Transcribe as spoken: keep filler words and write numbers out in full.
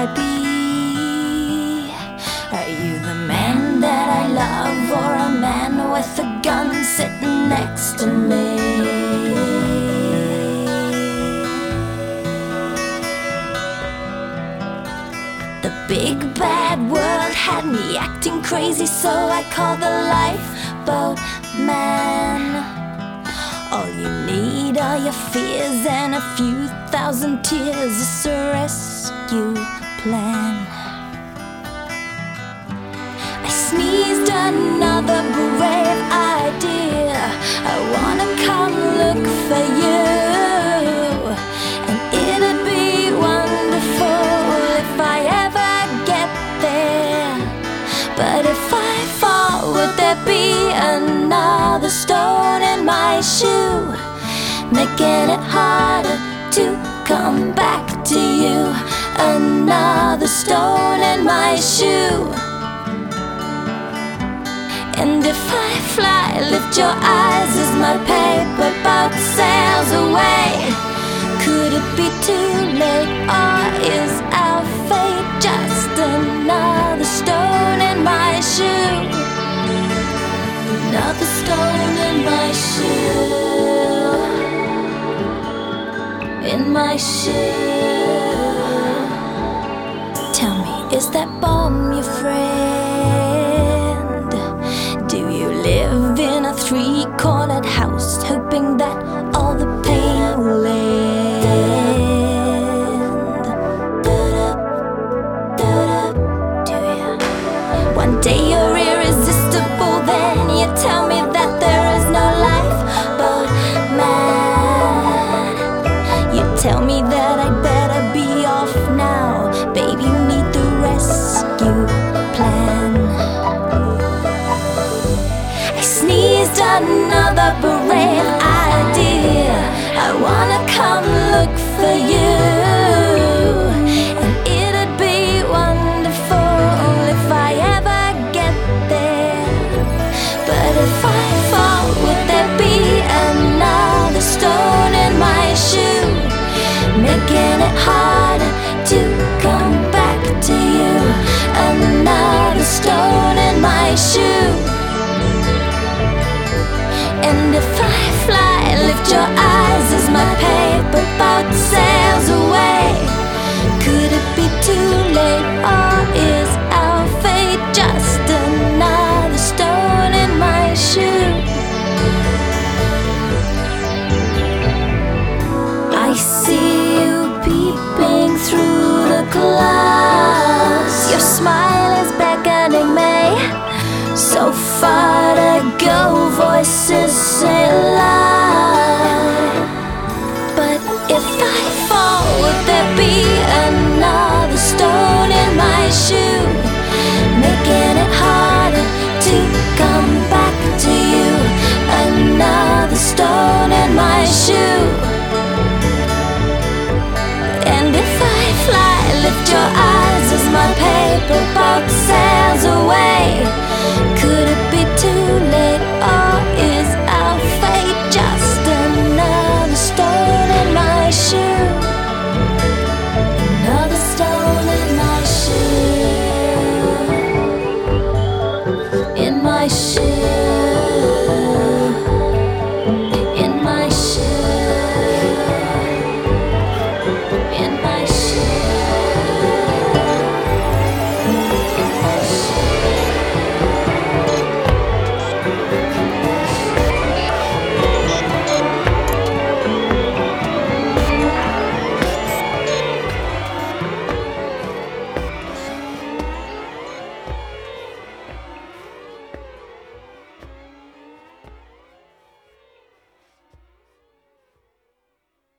I be? Are you the man that I love, or a man with a gun sitting next to me? The big bad world had me acting crazy, so I called the lifeboat man. All you need are your fears and a few thousand tears. It's a rescue plan. I sneezed another brave idea. I wanna come look for you, and it'd be wonderful if I ever get there. But if I fall, would there be another stone in my shoe, making it harder to come back to you? Another stone in my shoe. And if I fly, lift your eyes as my paper boat sails away. Could it be too late, or is our fate just another stone in my shoe? Another stone in my shoe. In my shoe. Tell me, is that bomb your friend? Do you live in a three-cornered house, hoping that all the pain will end? Do you? One day you're irresistible, then you tell me that there is no life but man. You tell me that I'd better be off now. Baby, you need the rescue plan. I sneezed another brave idea. I wanna come look for you, and it'd be wonderful if I ever get there. But if I fall, would there be another stone in my shoe, making it harder to come back to you? Another stone in my shoe. And if I fly, lift your eyes as my paper boat sails away. Could it be too late, or is our fate just another stone in my shoe? I see you peeping through the clouds. Your smile is beckoning me. So far to go, voices say loud. But if I fall, would there be another stone in my shoe, making it harder to come back to you? Another stone in my shoe. And if I fly, lift your eyes